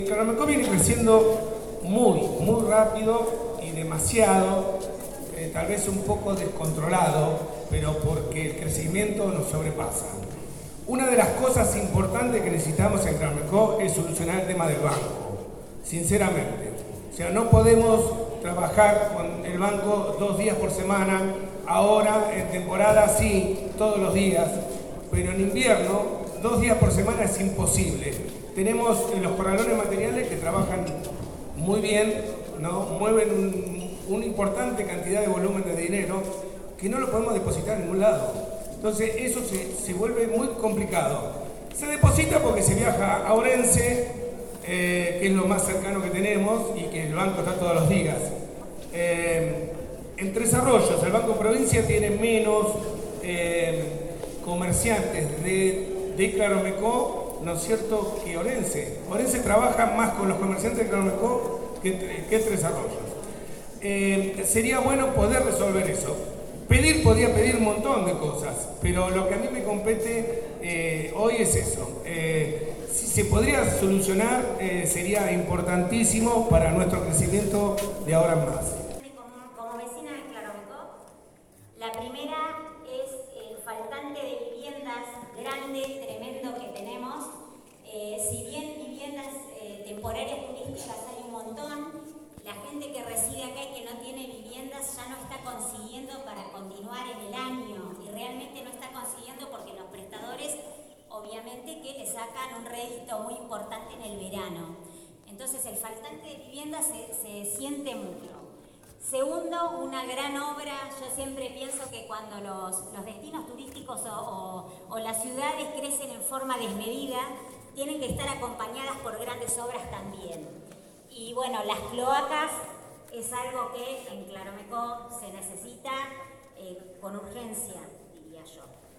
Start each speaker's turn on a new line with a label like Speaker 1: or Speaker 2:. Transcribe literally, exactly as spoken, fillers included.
Speaker 1: Claromecó viene creciendo muy, muy rápido y demasiado, eh, tal vez un poco descontrolado, pero porque el crecimiento nos sobrepasa. Una de las cosas importantes que necesitamos en Claromecó es solucionar el tema del banco, sinceramente. O sea, no podemos trabajar con el banco dos días por semana, ahora en temporada sí, todos los días, pero en invierno, dos días por semana es imposible. Tenemos los corralones materiales que trabajan muy bien, ¿no? Mueven un, una importante cantidad de volumen de dinero que no lo podemos depositar en ningún lado. Entonces eso se, se vuelve muy complicado. Se deposita porque se viaja a Orense, eh, que es lo más cercano que tenemos y que el banco está todos los días. Eh, en Tres Arroyos, el Banco Provincia tiene menos eh, comerciantes de, de Claromecó, ¿no es cierto?, que Orense. Orense trabaja más con los comerciantes de Claromecó que, que Tres Arroyos. Eh, sería bueno poder resolver eso. Pedir, podría pedir un montón de cosas, pero lo que a mí me compete eh, hoy es eso. Eh, si se podría solucionar, eh, sería importantísimo para nuestro crecimiento de ahora en más.
Speaker 2: Como, como vecina de Claromecó, la primera es el faltante de viviendas grande, tremendo que tenemos. Eh, si bien viviendas eh, temporarias turísticas hay un montón, la gente que reside acá y que no tiene viviendas ya no está consiguiendo para continuar en el año, y realmente no está consiguiendo porque los prestadores obviamente que le sacan un rédito muy importante en el verano. Entonces el faltante de viviendas se, se siente mucho. Segundo, una gran obra. Yo siempre pienso que cuando los, los destinos turísticos o, o, o las ciudades crecen en forma desmedida, tienen que estar acompañadas por grandes obras también. Y bueno, las cloacas es algo que en Claromecó se necesita eh, con urgencia, diría yo.